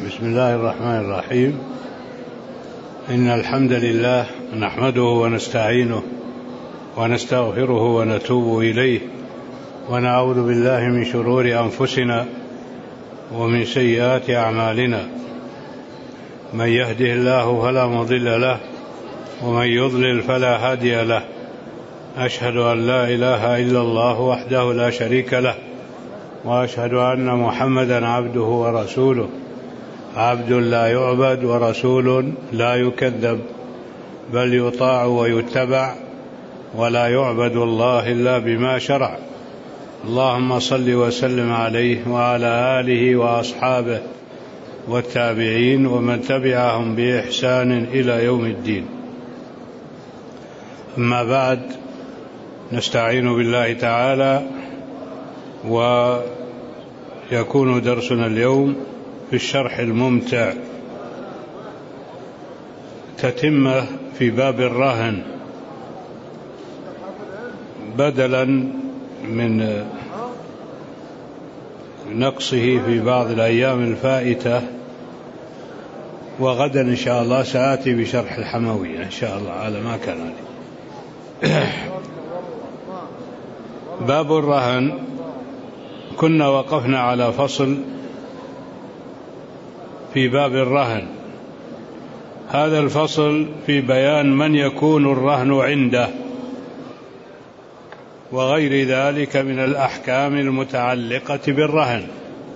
بسم الله الرحمن الرحيم. إن الحمد لله نحمده ونستعينه ونستغفره ونتوب إليه ونعوذ بالله من شرور أنفسنا ومن سيئات أعمالنا. من يهده الله فلا مضل له ومن يضلل فلا هادي له. أشهد أن لا إله إلا الله وحده لا شريك له، وأشهد أن محمدا عبده ورسوله، عبد لا يعبد ورسول لا يكذب، بل يطاع ويتبع، ولا يعبد الله إلا بما شرع. اللهم صل وسلم عليه وعلى آله وأصحابه والتابعين ومن تبعهم بإحسان إلى يوم الدين. أما بعد، نستعين بالله تعالى، ويكون درسنا اليوم في الشرح الممتع تتمة في باب الرهن، بدلا من نقصه في بعض الأيام الفائتة. وغدا إن شاء الله سآتي بشرح الحموية إن شاء الله على ما كان عليه. باب الرهن، كنا وقفنا على فصل في باب الرهن. هذا الفصل في بيان من يكون الرهن عنده وغير ذلك من الأحكام المتعلقة بالرهن.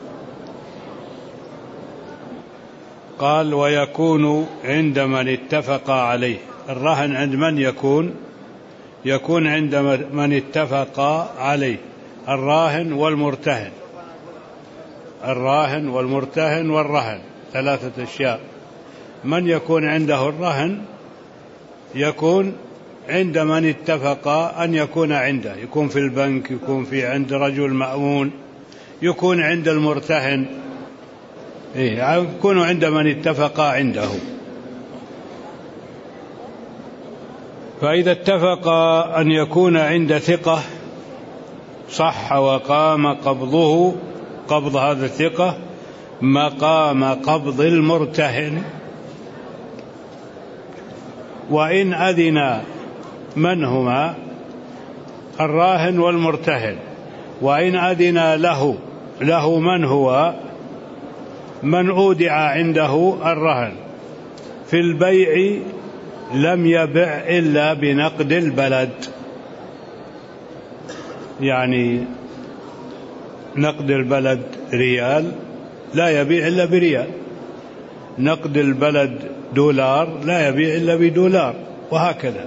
قال: ويكون عند من اتفق عليه. الرهن عند من يكون عند من اتفق عليه، الراهن والمرتهن. الراهن والمرتهن والرهن ثلاثة أشياء. من يكون عنده الرهن يكون عند من اتفق أن يكون عنده، يكون في البنك، يكون عند رجل مأمون، يكون عند المرتهن، يكون عند من اتفق عنده. فإذا اتفق أن يكون عند ثقة صح وقام قبض هذا الثقة مقام قبض المرتهن. وإن أذن من هما الراهن والمرتهن، وإن أذن له من هو من أودع عنده الرهن في البيع لم يبع إلا بنقد البلد. يعني نقد البلد ريال، لا يبيع إلا بريال. نقد البلد دولار، لا يبيع إلا بدولار، وهكذا.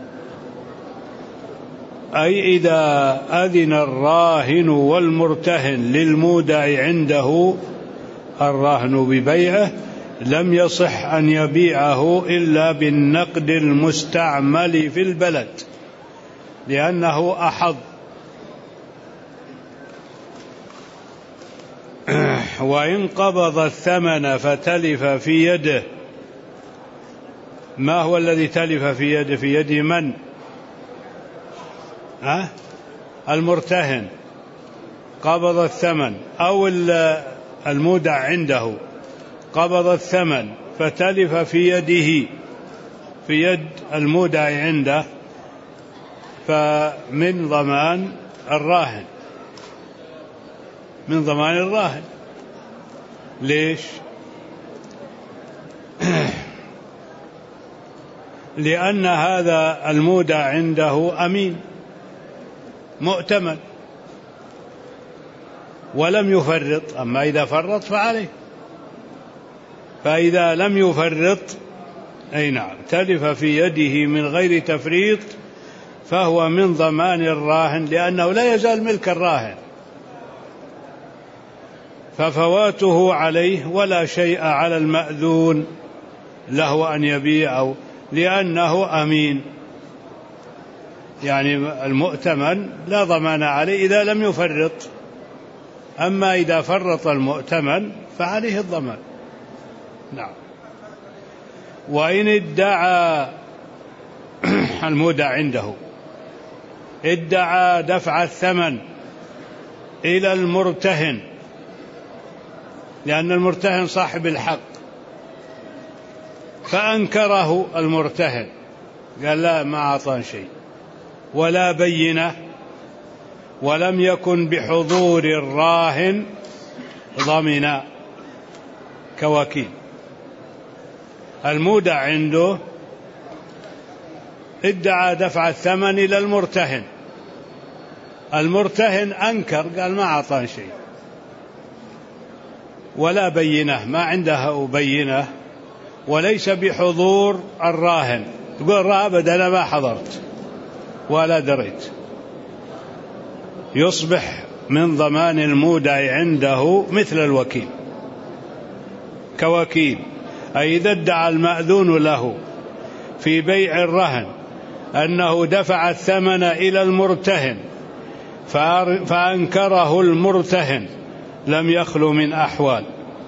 أي إذا أذن الراهن والمرتهن للمودع عنده الرهن ببيعه لم يصح أن يبيعه إلا بالنقد المستعمل في البلد، لأنه أحظ. وإن قبض الثمن فتلف في يده. ما هو الذي تلف في يده؟ في يد من؟ المرتهن قبض الثمن، أو المودع عنده قبض الثمن فتلف في يده، في يد المودع عنده، فمن ضمان الراهن، من ضمان الراهن. ليش؟ لأن هذا المودع عنده أمين مؤتمن ولم يفرط. أما إذا فرط فعليه. فإذا لم يفرط تلف في يده من غير تفريط فهو من ضمان الراهن، لأنه لا يزال ملك الراهن، ففواته عليه ولا شيء على المأذون له أن يبيع، لأنه أمين. يعني المؤتمن لا ضمان عليه إذا لم يفرط. أما إذا فرط المؤتمن فعليه الضمان. نعم. وإن ادعى المودع عنده، ادعى دفع الثمن إلى المرتهن لأن المرتهن صاحب الحق، فأنكره المرتهن، قال لا ما أعطان شيء ولا بينة، ولم يكن بحضور الراهن ضمنا كوكيل. المودع عنده ادعى دفع الثمن إلى المرتهن، المرتهن أنكر قال ما أعطان شيء ولا بينة، ما عنده بينة، وليس بحضور الراهن، يقول أبدا أنا ما حضرت ولا دريت، يصبح من ضمان المودع عنده مثل الوكيل كوكيل. أي إذا ادعى المأذون له في بيع الرهن أنه دفع الثمن إلى المرتهن فأنكره المرتهن لم يخلو من أحوال: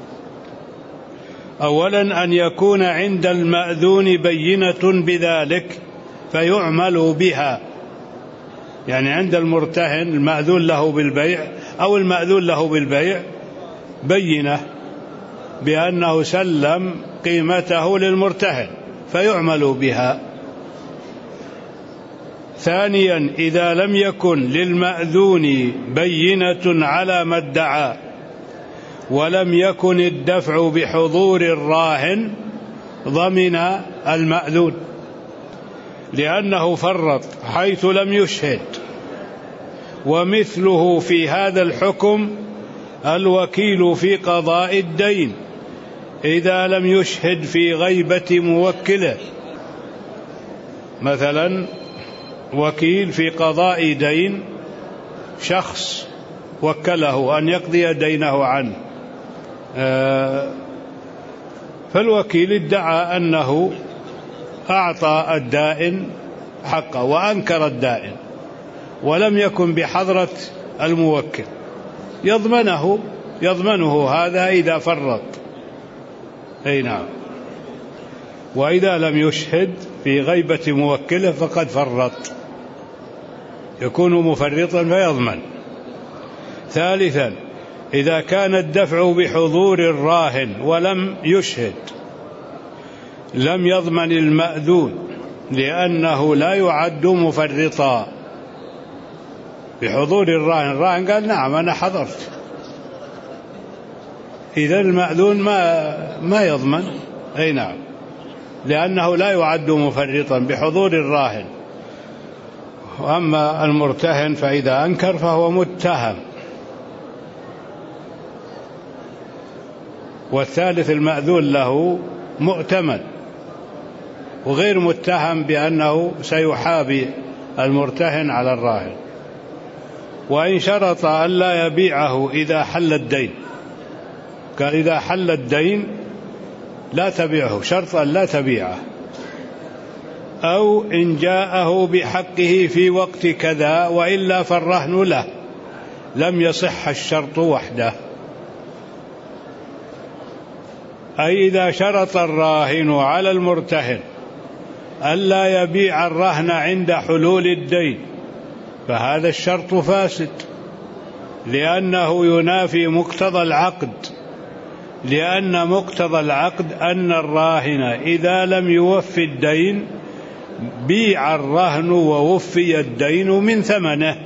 أولا أن يكون عند المأذون بينة بذلك فيعمل بها، يعني عند المرتهن المأذون له بالبيع أو المأذون له بالبيع بينة بأنه سلم قيمته للمرتهن فيعمل بها. ثانيا إذا لم يكن للمأذون بينة على ما ادعى ولم يكن الدفع بحضور الراهن ضمن المأذون، لأنه فرط حيث لم يشهد. ومثله في هذا الحكم الوكيل في قضاء الدين إذا لم يشهد في غيبة موكله. مثلا وكيل في قضاء دين، شخص وكله أن يقضي دينه عنه، فالوكيل ادعى أنه أعطى الدائن حقه وأنكر الدائن ولم يكن بحضرة الموكل، يضمنه هذا إذا فرط. أي نعم. وإذا لم يشهد في غيبة موكله فقد فرط، يكون مفرطا فيضمن. ثالثا إذا كان الدفع بحضور الراهن ولم يشهد لم يضمن المأذون لأنه لا يعد مفرطا. بحضور الراهن قال نعم أنا حضرت، إذا المأذون ما يضمن. أي نعم، لأنه لا يعد مفرطا بحضور الراهن. وأما المرتهن فإذا أنكر فهو متهم. والثالث المأذون له مؤتمن وغير متهم بأنه سيحابي المرتهن على الراهن. وإن شرط أن لا يبيعه إذا حل الدين، قال إذا حل الدين لا تبيعه، شرط أن لا تبيعه، أو إن جاءه بحقه في وقت كذا وإلا فالرهن له، لم يصح الشرط وحده. أي إذا شرط الراهن على المرتهن ألا يبيع الرهن عند حلول الدين فهذا الشرط فاسد، لأنه ينافي مقتضى العقد، لأن مقتضى العقد أن الراهن إذا لم يوفي الدين بيع الرهن ووفي الدين من ثمنه.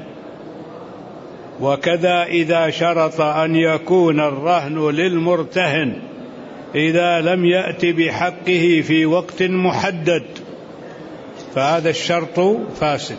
وكذا إذا شرط أن يكون الرهن للمرتهن إذا لم يأت بحقه في وقت محدد فهذا الشرط فاسد.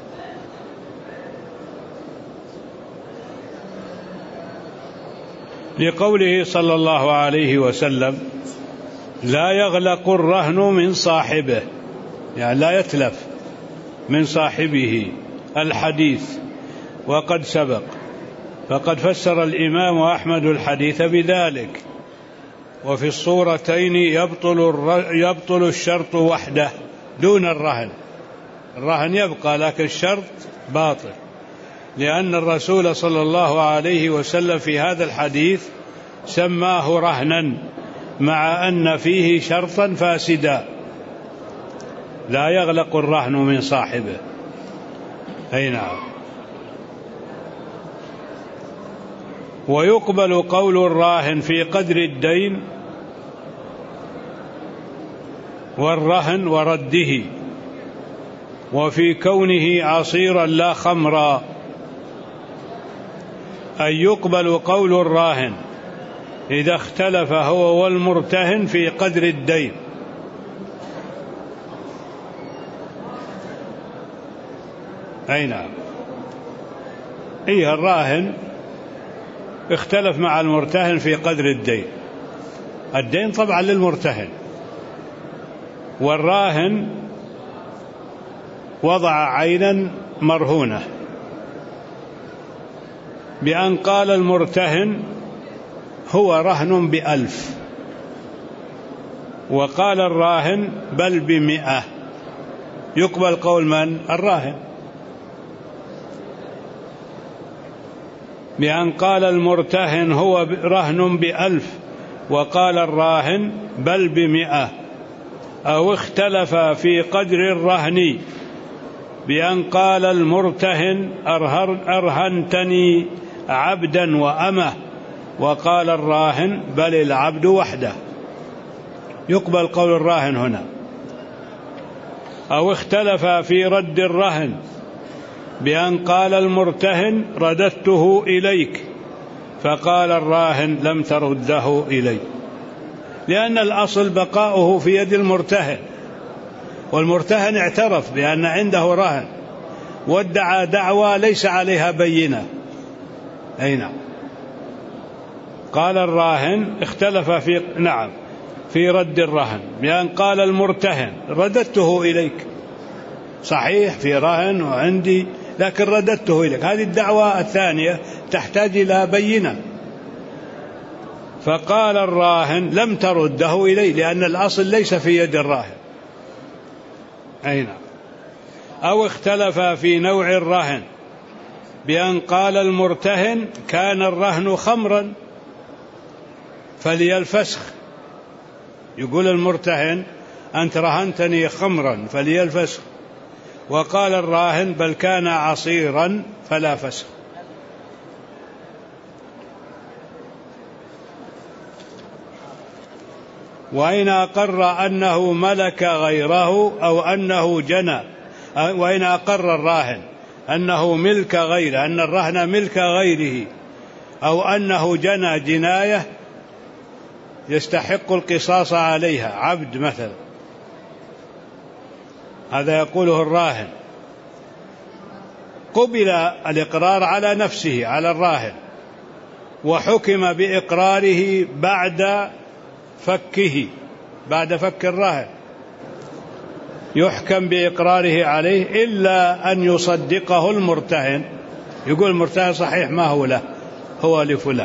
لقوله صلى الله عليه وسلم لا يغلق الرهن من صاحبه، يعني لا يتلف من صاحبه الحديث، وقد سبق. فقد فسر الإمام أحمد الحديث بذلك. وفي الصورتين يبطل الشرط وحده دون الرهن، الرهن يبقى لكن الشرط باطل، لأن الرسول صلى الله عليه وسلم في هذا الحديث سماه رهنا مع أن فيه شرطا فاسدا. لا يغلق الرهن من صاحبه. أي نعم. ويقبل قول الراهن في قدر الدين والرهن ورده، وفي كونه عصيرا لا خمرا. أن يقبل قول الراهن إذا اختلف هو والمرتهن في قدر الدين. أي نعم، الراهن اختلف مع المرتهن في قدر الدين. الدين طبعا للمرتهن، والراهن وضع عينا مرهونة بأن قال المرتهن هو رهن ب1000، وقال الراهن بل ب100. يقبل قول من؟ الراهن. بأن قال المرتهن هو رهن ب1000 وقال الراهن بل ب100، أو اختلف في قدر الرهن بأن قال المرتهن أرهنتني عبدا وأمه، وقال الراهن بل العبد وحده. يقبل قول الراهن هنا. أو اختلف في رد الرهن بأن قال المرتهن رددته إليك، فقال الراهن لم ترده إلي، لأن الأصل بقاؤه في يد المرتهن، والمرتهن اعترف بأن عنده رهن وادعى دعوى ليس عليها بينة. أي نعم. قال الراهن اختلف في رد الرهن بأن قال المرتهن رددته إليك، صحيح في رهن وعندي لكن رددته إليك. هذه الدعوة الثانية تحتاج إلى بينة، فقال الراهن لم ترده إلي، لأن الأصل ليس في يد الراهن. أي نعم. أو اختلف في نوع الرهن بأن قال المرتهن كان الرهن خمرا فلي الفسخ، يقول المرتهن أنت رهنتني خمرا فلي الفسخ، وقال الراهن بل كان عصيرا فلا فسخ. وإن أقر أنه ملك غيره أو أنه جنى، وإن أقر الراهن أنه ملك غيره، أن الرهن ملك غيره، أو أنه جنى جناية يستحق القصاص عليها، عبد مثلا، هذا يقوله الراهن، قبل الإقرار على نفسه على الراهن، وحكم بإقراره بعد فك الراهن، يحكم بإقراره عليه إلا أن يصدقه المرتهن، يقول المرتهن صحيح ما هو له، هو لفلان.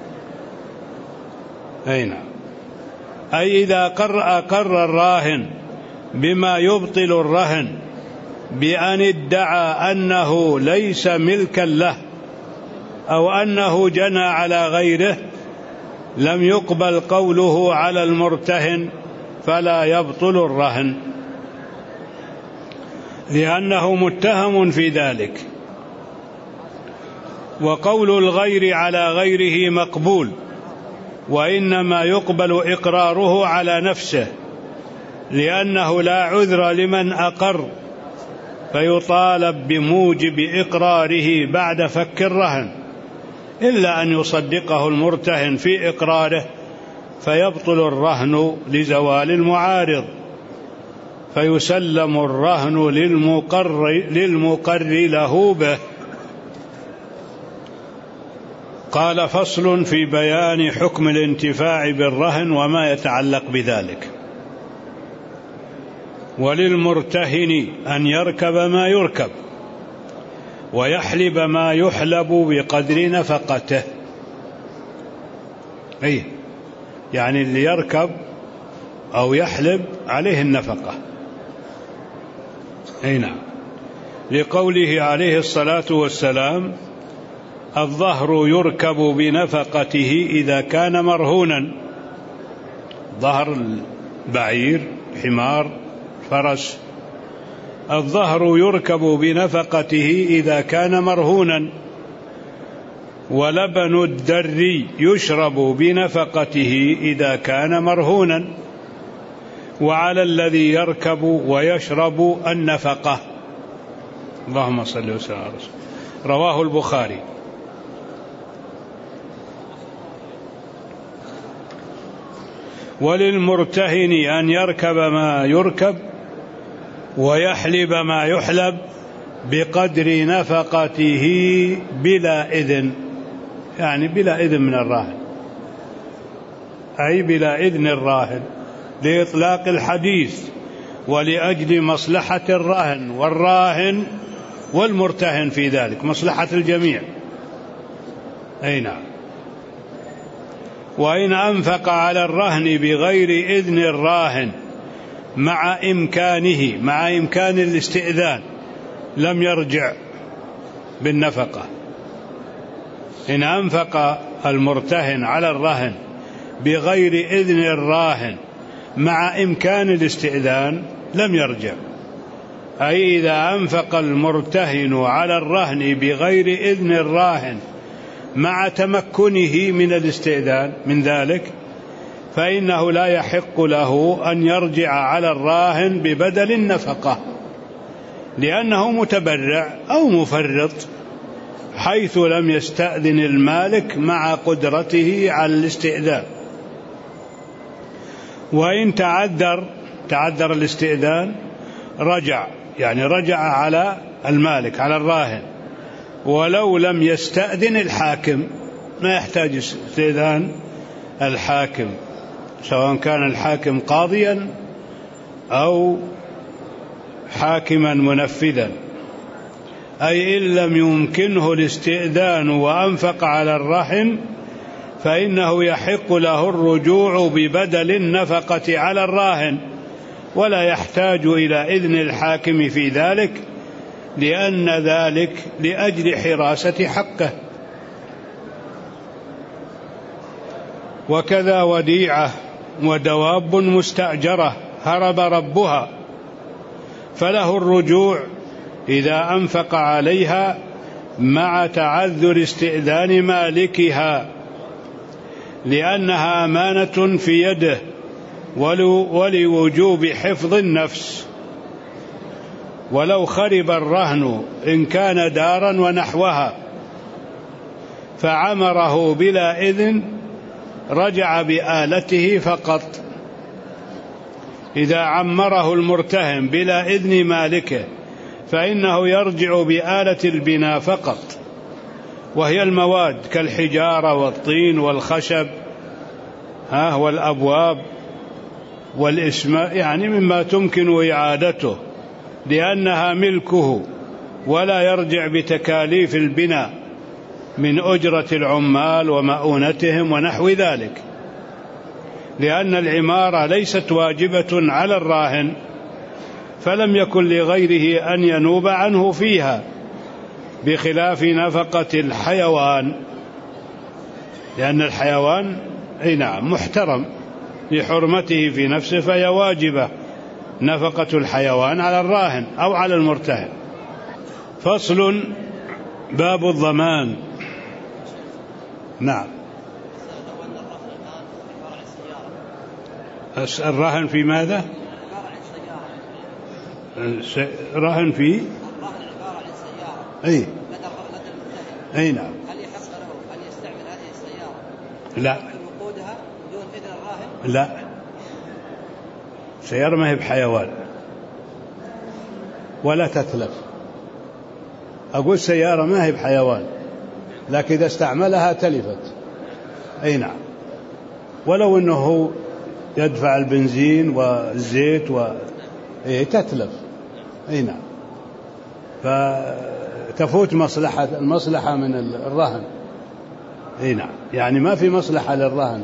أي نعم. أي إذا أقر الراهن بما يبطل الرهن بأن ادعى أنه ليس ملكا له أو أنه جنى على غيره، لم يقبل قوله على المرتهن فلا يبطل الرهن، لأنه متهم في ذلك. وقول الغير على غيره مقبول، وإنما يقبل إقراره على نفسه، لأنه لا عذر لمن أقر فيطالب بموجب إقراره بعد فك الرهن، إلا أن يصدقه المرتهن في إقراره فيبطل الرهن لزوال المعارض، فيسلم الرهن للمقر له به. قال فصل في بيان حكم الانتفاع بالرهن وما يتعلق بذلك. وللمرتهن أن يركب ما يركب ويحلب ما يحلب بقدر نفقته. يعني اللي يركب أو يحلب عليه النفقة. نعم. لقوله عليه الصلاة والسلام الظهر يركب بنفقته إذا كان مرهونا، ظهر البعير، حمار، فرس، الظهر يركب بنفقته إذا كان مرهونا، ولبن الدر يشرب بنفقته إذا كان مرهونا، وعلى الذي يركب ويشرب النفقة. اللهم صل وسلم على رسول. رواه البخاري. وللمرتهن أن يركب ما يركب ويحلب ما يحلب بقدر نفقته بلا إذن، يعني بلا إذن من الراهن، أي بلا إذن الراهن، لإطلاق الحديث ولأجل مصلحة الراهن والراهن والمرتهن في ذلك، مصلحة الجميع. أي نعم. وإن أنفق على الرهن بغير إذن الراهن مع إمكان الاستئذان لم يرجع بالنفقة. إن أنفق المرتهن على الرهن بغير إذن الراهن مع إمكان الاستئذان لم يرجع، أي إذا أنفق المرتهن على الرهن بغير إذن الراهن مع تمكنه من الاستئذان من ذلك فإنه لا يحق له أن يرجع على الراهن ببدل النفقة، لأنه متبرع أو مفرط حيث لم يستأذن المالك مع قدرته على الاستئذان. وإن تعذر الاستئذان رجع، يعني رجع على المالك على الراهن ولو لم يستأذن الحاكم، ما يحتاج استئذان الحاكم، سواء كان الحاكم قاضيا أو حاكما منفذا. أي إن لم يمكنه الاستئذان وأنفق على الرهن فإنه يحق له الرجوع ببدل النفقة على الراهن، ولا يحتاج إلى إذن الحاكم في ذلك، لأن ذلك لأجل حراسة حقه. وكذا وديعة ودواب مستأجرة هرب ربها فله الرجوع إذا أنفق عليها مع تعذر استئذان مالكها، لأنها أمانة في يده ولوجوب حفظ النفس. ولو خرب الرهن إن كان دارا ونحوها فعمره بلا إذن رجع بآلته فقط. إذا عمره المرتهن بلا إذن مالكه فإنه يرجع بآلة البناء فقط، وهي المواد كالحجارة والطين والخشب والأبواب والإسماء، يعني مما تمكن إعادته لأنها ملكه، ولا يرجع بتكاليف البناء من أجرة العمال ومؤونتهم ونحو ذلك، لأن العمارة ليست واجبة على الراهن، فلم يكن لغيره أن ينوب عنه فيها، بخلاف نفقة الحيوان، لأن الحيوان محترم لحرمته في نفسه، فهي واجبة نفقة الحيوان على الراهن أو على المرتهن. فصل. باب الضمان. نعم. الرهن في ماذا؟ رهن في أي نعم. هل يحق له أن يستعمل هذه السيارة لا وقودها بدون إذن الراهن؟ لا، سيارة ما هي بحيوان ولا تتلف. أقول سيارة ما هي بحيوان، لكن إذا استعملها تلفت. أي نعم. ولو أنه يدفع البنزين والزيت تتلف. أي نعم. فتفوت المصلحة من الرهن. أي نعم. يعني ما في مصلحة للرهن.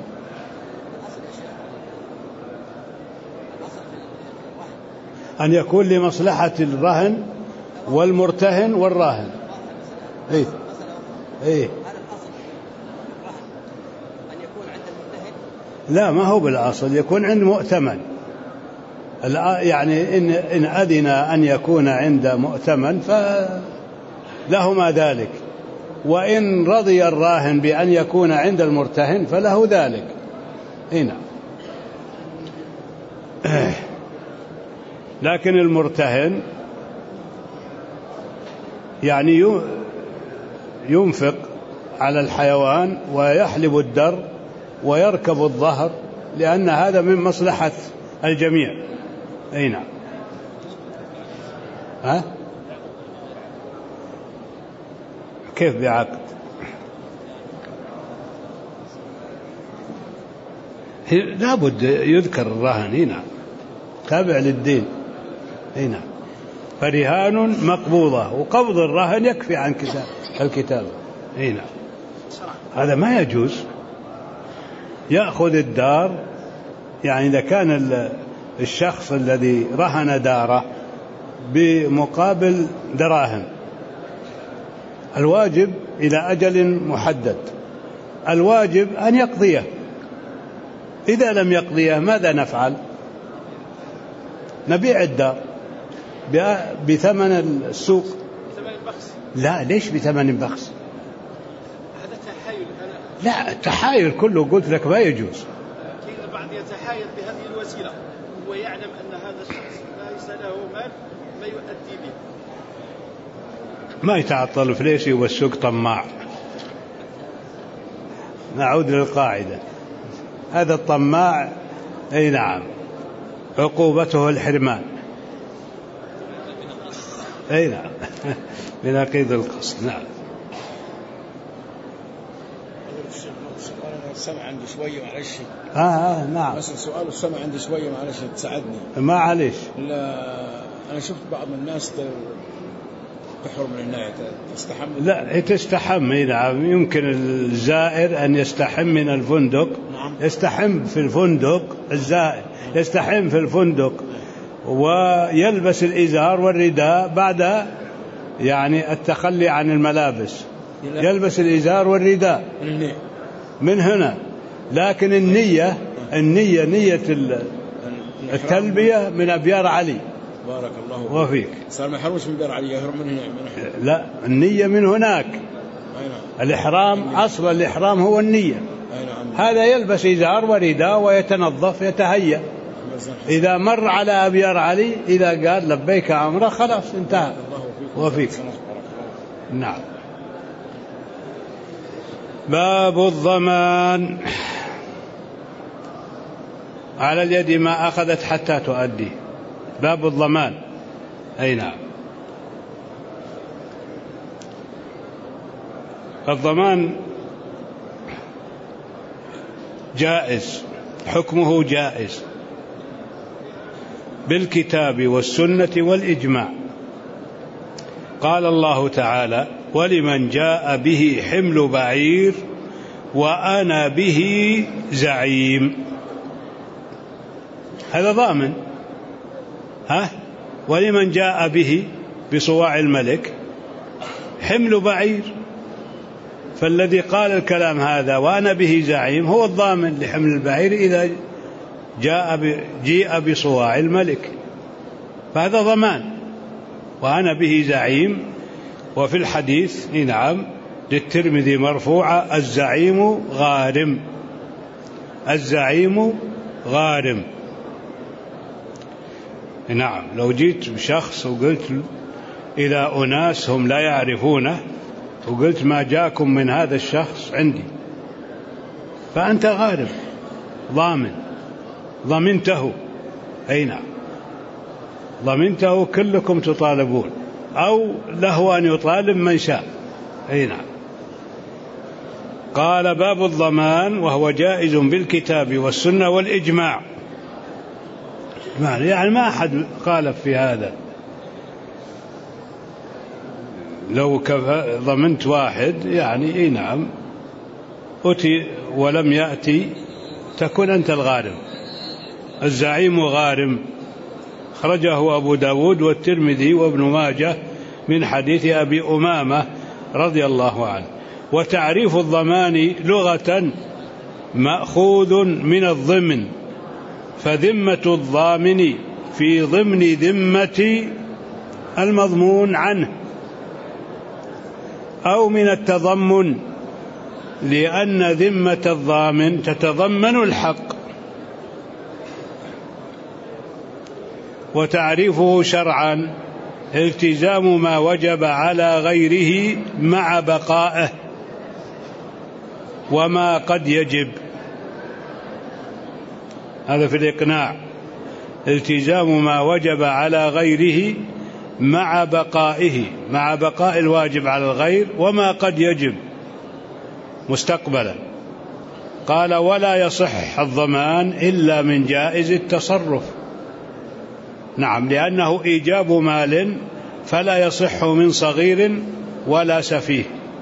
أن يكون لمصلحة الرهن والمرتهن والراهن. لا، ما هو بالأصل، يكون عند مؤتمن. يعني إن أذن أن يكون عند مؤتمن فلهما ذلك، وإن رضي الراهن بأن يكون عند المرتهن فله ذلك. هنا لكن المرتهن يعني ينفق على الحيوان ويحلب الدر ويركب الظهر، لأن هذا من مصلحة الجميع. أي نعم. كيف بعقد؟ لابد يذكر الرهن هنا تابع للدين. هنا فرهان مقبوضة، وقبض الرهن يكفي عن الكتاب. هنا هذا ما يجوز. يأخذ الدار، يعني إذا كان الشخص الذي رهن داره بمقابل دراهم، الواجب إلى أجل محدد، الواجب أن يقضيه. إذا لم يقضيه ماذا نفعل؟ نبيع الدار بثمن السوق. بثمن البخس؟ لا، ليش بثمن بخس؟ هذا تحايل. لا، التحايل كله قلت لك ما يجوز. البعض يتحايل بهذه الوسيلة ويعلم أن هذا الشخص ليس له مال ما يؤدي به. ما يتعطل فليسي والسوق طماع. نعود للقاعدة، هذا الطماع أي نعم عقوبته الحرمان. أي نعم بنقيض القصد. نعم. السمع عندي شوية معلش. نعم. بس السؤال السمع عندي شوية معلش تساعدني. ما عليش. لا أنا شفت بعض الناس تحرم من النهاية تستحم. لا تستحم. نعم. يمكن الزائر أن يستحم من الفندق. نعم. يستحم في الفندق. الزائر يستحم في الفندق ويلبس الإزار والرداء بعد يعني التخلي عن الملابس. يلبس الإزار والرداء من هنا. لكن النية نية التلبية من أبيار علي. بارك الله وفيك. صار ما يحرمش من بير علي، يهرب من هنا. لا، النية من هناك. الإحرام أصل الإحرام هو النية. هذا يلبس إزار ورداء ويتنظف يتهيأ. إذا مر على أبيار علي إذا قال لبيك عمره خلاص انتهى. وفيك. نعم. باب الضمان. على اليد ما أخذت حتى تؤدي. باب الضمان. أي نعم. الضمان جائز، حكمه جائز بالكتاب والسنة والإجماع. قال الله تعالى: ولمن جاء به حمل بعير وأنا به زعيم. هذا ضامن. ولمن جاء به بصواع الملك حمل بعير، فالذي قال الكلام هذا وأنا به زعيم هو الضامن لحمل البعير إذا جيء بصواع الملك، فهذا ضمان. وأنا به زعيم. وفي الحديث نعم للترمذي مرفوعة: الزعيم غارم. الزعيم غارم. نعم. لو جيت بشخص وقلت إلى أناس هم لا يعرفونه وقلت ما جاكم من هذا الشخص عندي، فأنت غارم ضامن، ضمنته. أي نعم، ضمنته. كلكم تطالبون أو له أن يطالب من شاء. أي نعم. قال: باب الضمان وهو جائز بالكتاب والسنة والإجماع. يعني ما أحد خالف في هذا. لو ضمنت واحد يعني إيه نعم أتي ولم يأتي تكون أنت الغارم. الزعيم غارم. خرجه أبو داود والترمذي وابن ماجه من حديث أبي أمامة رضي الله عنه. وتعريف الضمان لغة مأخوذ من الضمن، فذمة الضامن في ضمن ذمة المضمون عنه، أو من التضمن، لأن ذمة الضامن تتضمن الحق. وتعريفه شرعا التزام ما وجب على غيره مع بقائه وما قد يجب. هذا في الإقناع، التزام ما وجب على غيره مع بقائه، مع بقاء الواجب على الغير وما قد يجب مستقبلا. قال: ولا يصح الضمان إلا من جائز التصرف. نعم، لأنه إيجاب مال فلا يصح من صغير ولا سفيه.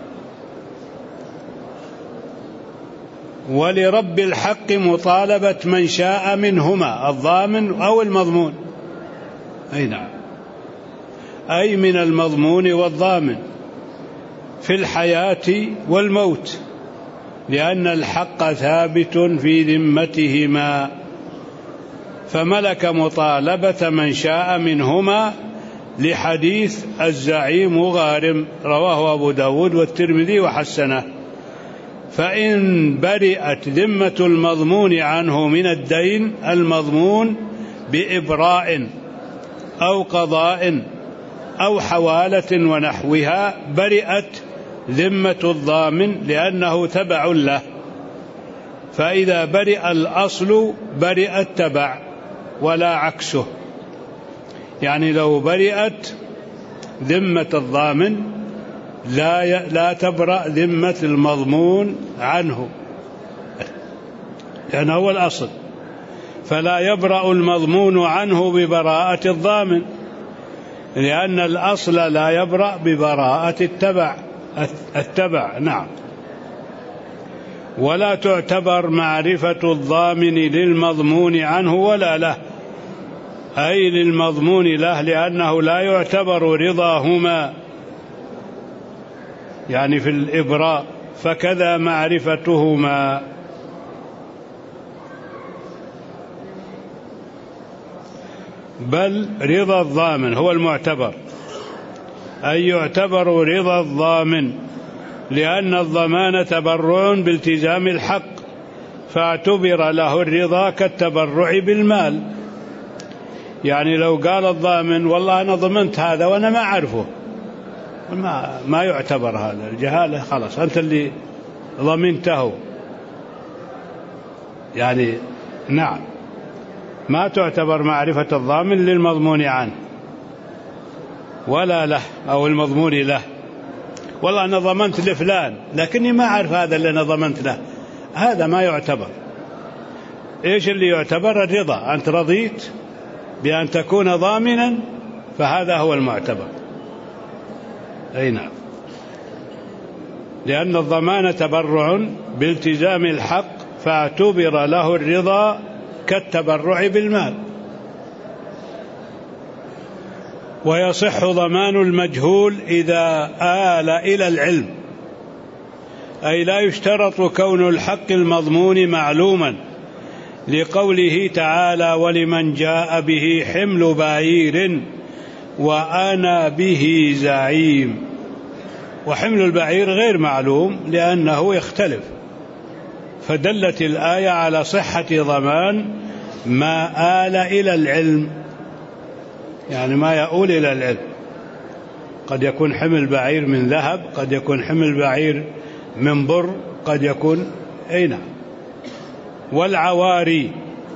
ولرب الحق مطالبة من شاء منهما، الضامن أو المضمون. أي نعم، أي من المضمون والضامن في الحياة والموت، لأن الحق ثابت في ذمتهما، فملك مطالبة من شاء منهما لحديث الزعيم غارم، رواه أبو داود والترمذي وحسنه. فإن برئت ذمة المضمون عنه من الدين المضمون بإبراء أو قضاء أو حوالة ونحوها، برئت ذمة الضامن لأنه تبع له. فإذا برئ الأصل برئ التبع ولا عكسه. يعني لو برئت ذمة الضامن لا تبرأ ذمة المضمون عنه، لأنه هو الأصل. فلا يبرأ المضمون عنه ببراءة الضامن، لأن الأصل لا يبرأ ببراءة التبع. نعم. ولا تعتبر معرفة الضامن للمضمون عنه ولا له، أي للمضمون له، لأنه لا يعتبر رضاهما يعني في الإبراء، فكذا معرفتهما. بل رضا الضامن هو المعتبر، أي يعتبر رضا الضامن، لأن الضمان تبرع بالتزام الحق، فاعتبر له الرضا كالتبرع بالمال. يعني لو قال الضامن: والله أنا ضمنت هذا وأنا ما أعرفه، ما يعتبر هذا، الجهالة، خلاص أنت اللي ضمنته. يعني نعم، ما تعتبر معرفة الضامن للمضمون عنه ولا له أو المضمون له. والله أنا ضمنت لفلان لكني ما أعرف هذا اللي أنا ضمنت له، هذا ما يعتبر. إيش اللي يعتبر؟ الرضا، أنت رضيت بأن تكون ضامنا، فهذا هو المعتبر. أي نعم، لأن الضمان تبرع بالتزام الحق، فاعتبر له الرضا كالتبرع بالمال. ويصح ضمان المجهول إذا آل إلى العلم، أي لا يشترط كون الحق المضمون معلوما، لقوله تعالى: ولمن جاء به حمل بعير وأنا به زعيم. وحمل البعير غير معلوم لأنه يختلف، فدلت الآية على صحة ضمان ما آل إلى العلم، يعني ما يؤول إلى العلم. قد يكون حمل بعير من ذهب، قد يكون حمل بعير من بر، قد يكون أين. والعواري،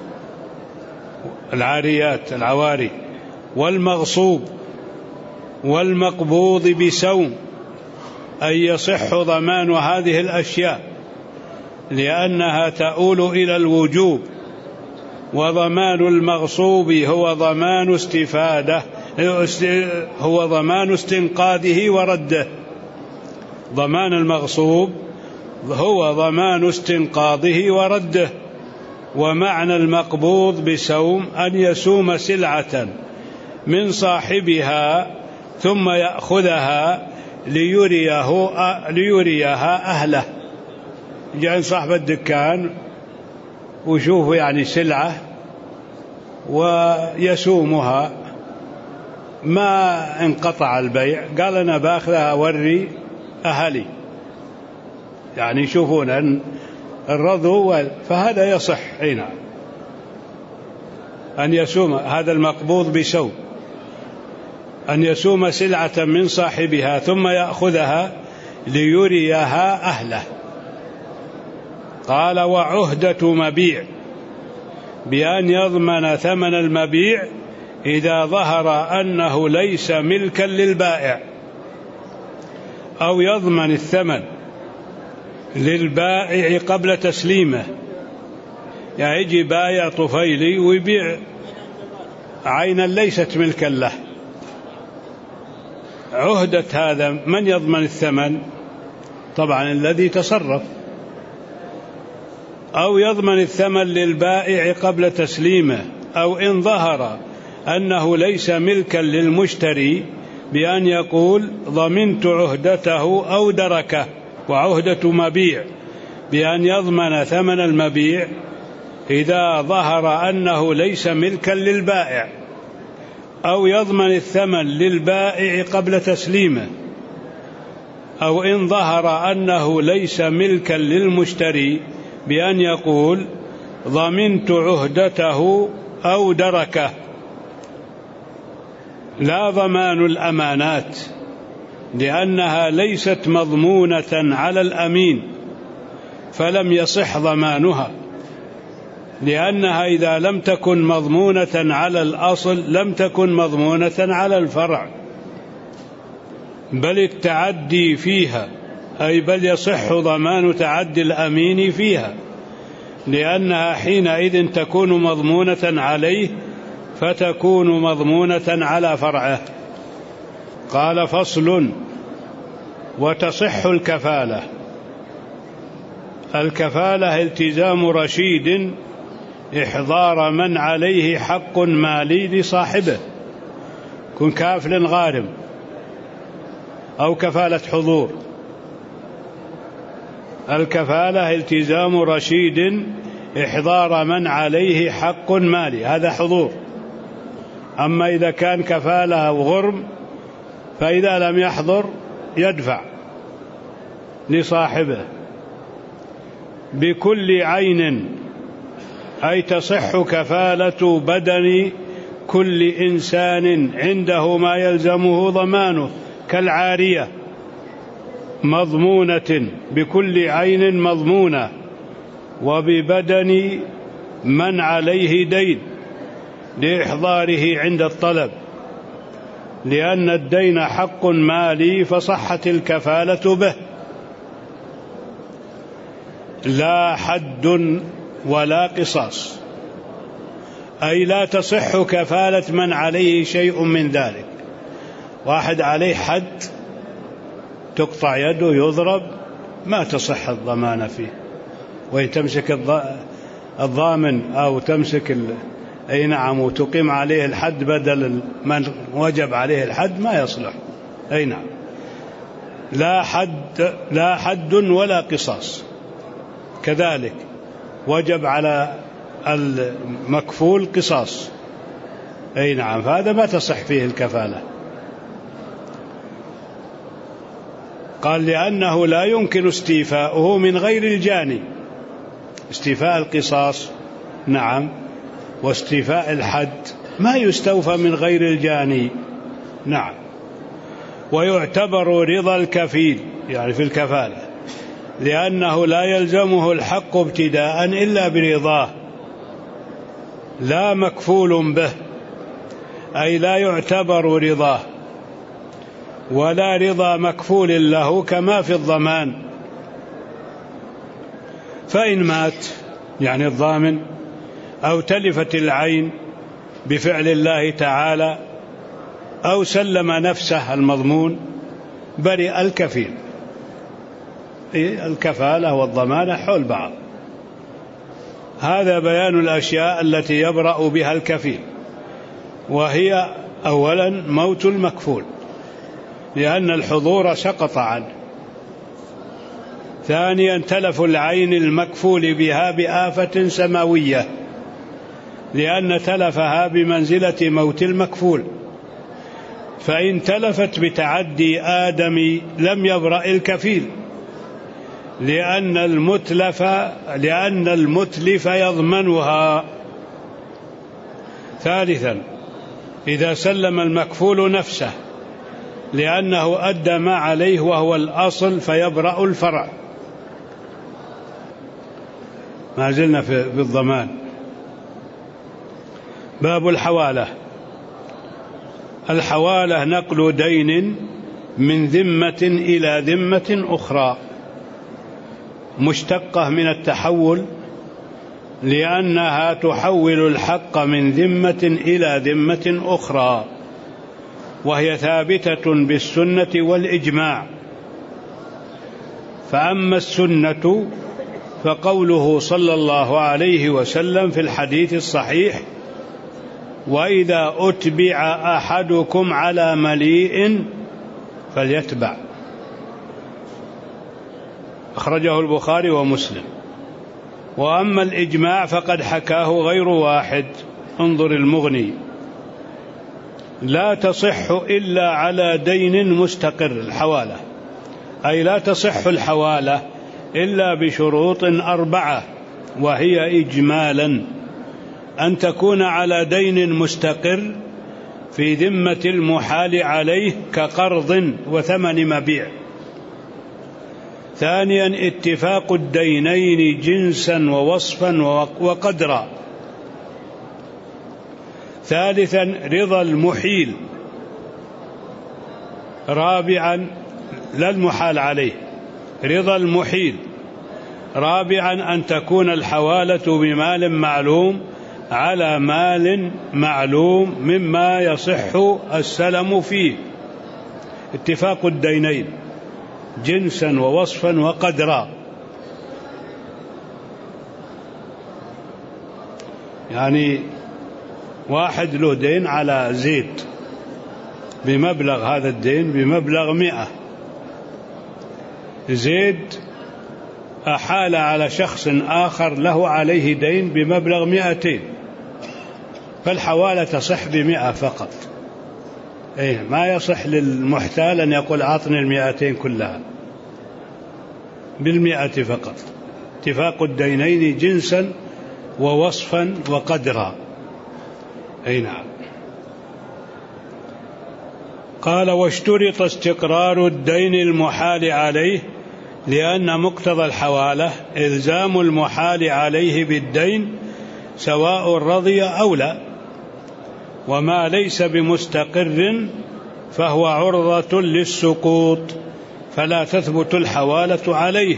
العاريات، العواري، والمغصوب والمقبوض بسوم، أي يصح ضمان هذه الأشياء لأنها تؤول إلى الوجوب. وضمان المغصوب هو ضمان استفادة، هو ضمان استنقاذه ورده. ضمان المغصوب هو ضمان استنقاذه ورده. ومعنى المقبوض بسوم أن يسوم سلعة من صاحبها ثم يأخذها ليريها أهله. جاء صاحب الدكان ويشوف يعني سلعة ويسومها، ما انقطع البيع، قال أنا باخذها أوري أهلي، يعني يشوفون أن الرضو، فهذا يصح هنا أن يسوم هذا المقبوض بسوم، أن يسوم سلعة من صاحبها ثم يأخذها ليريها أهله. قال وعهدة مبيع، بأن يضمن ثمن المبيع إذا ظهر أنه ليس ملكا للبائع، أو يضمن الثمن للبائع قبل تسليمه، يعني يجي بايع طفيلي ويبيع عينا ليست ملكا له، عهدة هذا من يضمن الثمن؟ طبعا الذي تصرف. أو يضمن الثمن للبائع قبل تسليمه، أو إن ظهر أنه ليس ملكا للمشتري بأن يقول ضمنت عهدته أو دركه. وعهدة مبيع بأن يضمن ثمن المبيع إذا ظهر أنه ليس ملكا للبائع، أو يضمن الثمن للبائع قبل تسليمه، أو إن ظهر أنه ليس ملكا للمشتري بأن يقول ضمنت عهدته أو دركه. لا ضمان الأمانات، لأنها ليست مضمونة على الأمين فلم يصح ضمانها، لأنها إذا لم تكن مضمونة على الأصل لم تكن مضمونة على الفرع، بل التعدي فيها، أي بل يصح ضمان تعدي الأمين فيها، لأنها حينئذ تكون مضمونة عليه فتكون مضمونة على فرعه. قال فصل. وتصح الكفالة. الكفالة التزام رشيد إحضار من عليه حق مالي لصاحبه، كن كافل غارم، أو كفالة حضور. الكفالة التزام رشيد إحضار من عليه حق مالي، هذا حضور. أما إذا كان كفالة أو غرم فإذا لم يحضر يدفع لصاحبه. بكل عين، أي تصح كفالة بدن كل إنسان عنده ما يلزمه ضمانه، كالعارية مضمونة، بكل عين مضمونة، وببدن من عليه دين لإحضاره عند الطلب، لأن الدين حق مالي فصحت الكفالة به. لا حد ولا قصاص، أي لا تصح كفالة من عليه شيء من ذلك. واحد عليه حد تقطع يده يضرب، ما تصح الضمان فيه، وإن تمسك الضامن أو تمسك أي نعم وتقيم عليه الحد بدل من وجب عليه الحد ما يصلح. أي نعم. لا حد ولا قصاص، كذلك وجب على المكفول قصاص. أي نعم، فهذا ما تصح فيه الكفالة. قال لأنه لا يمكن استيفاؤه من غير الجاني. استيفاء القصاص نعم، واستيفاء الحد ما يستوفى من غير الجاني. نعم. ويعتبر رضا الكفيل يعني في الكفالة، لأنه لا يلزمه الحق ابتداء إلا برضاه، لا مكفول به، أي لا يعتبر رضاه ولا رضا مكفول له كما في الضمان. فإن مات يعني الضامن أو تلفت العين بفعل الله تعالى أو سلم نفسه المضمون برئ الكفيل. الكفالة والضمانة حول بعض. هذا بيان الأشياء التي يبرأ بها الكفيل، وهي أولا موت المكفول لأن الحضور سقط عنه. ثانيا تلف العين المكفول بها بآفة سماوية، لأن تلفها بمنزلة موت المكفول. فإن تلفت بتعدي آدمي لم يبرأ الكفيل، لأن المتلف يضمنها. ثالثا، إذا سلم المكفول نفسه لأنه أدى ما عليه وهو الأصل فيبرأ الفرع. ما زلنا في الضمان. باب الحوالة. الحوالة نقل دين من ذمة إلى ذمة أخرى، مشتقة من التحول، لأنها تحول الحق من ذمة إلى ذمة أخرى، وهي ثابتة بالسنة والإجماع. فأما السنة فقوله صلى الله عليه وسلم في الحديث الصحيح: وإذا أتبع أحدكم على مليء فليتبع. أخرجه البخاري ومسلم. وأما الإجماع فقد حكاه غير واحد، انظر المغني: لا تصح إلا على دين مستقر، الحوالة، أي لا تصح الحوالة إلا بشروط 4، وهي إجمالا: أن تكون على دين مستقر في ذمة المحال عليه كقرض وثمن مبيع. ثانيا، اتفاق الدينين جنسا ووصفا وقدرا. ثالثا، رضا المحيل. رابعا، لا المحال عليه، رضا المحيل. رابعا، أن تكون الحوالة بمال معلوم على مال معلوم مما يصح السلم فيه. اتفاق الدينين جنسا ووصفا وقدرا، يعني واحد له دين على زيد بمبلغ، هذا الدين بمبلغ 100، زيد أحال على شخص آخر له عليه دين بمبلغ 200، فالحوالة تصح ب100 فقط. ما يصح للمحتال أن يقول أعطني 200 كلها، بال100 فقط. اتفاق الدينين جنسا ووصفا وقدرا. نعم. قال: واشترط استقرار الدين المحال عليه، لأن مقتضى الحوالة إلزام المحال عليه بالدين سواء رضي أو لا، وما ليس بمستقر فهو عرضة للسقوط، فلا تثبت الحوالة عليه.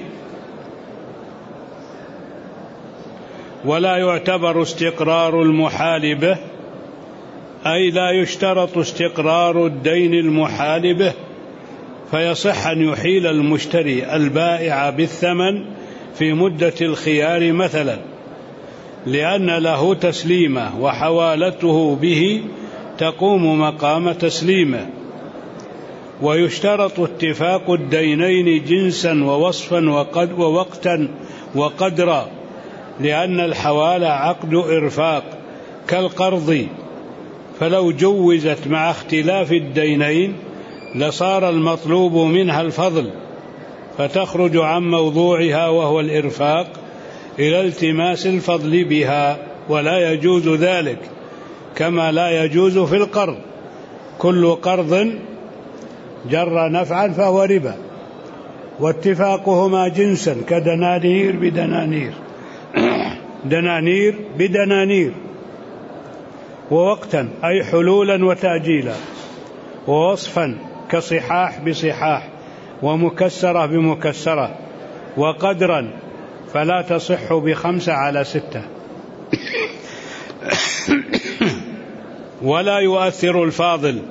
ولا يعتبر استقرار المحال به، أي لا يشترط استقرار الدين المحال به، فيصح أن يحيل المشتري البائع بالثمن في مدة الخيار مثلا، لأن له تسليمه وحوالته به تقوم مقام تسليمه. ويشترط اتفاق الدينين جنسا ووصفا ووقتا وقدرا، لأن الحوالة عقد إرفاق كالقرض، فلو جوزت مع اختلاف الدينين لصار المطلوب منها الفضل، فتخرج عن موضوعها وهو الإرفاق إلى التماس الفضل بها، ولا يجوز ذلك، كما لا يجوز في القرض. كل قرض جر نفعا فهو ربا، واتفاقهما جنسا كدنانير بدنانير دنانير بدنانير، ووقتا أي حلولا وتأجيلا، ووصفا كصحاح بصحاح ومكسرة بمكسرة، وقدرا فلا تصح ب5 على 6. ولا يؤثر الفاضل،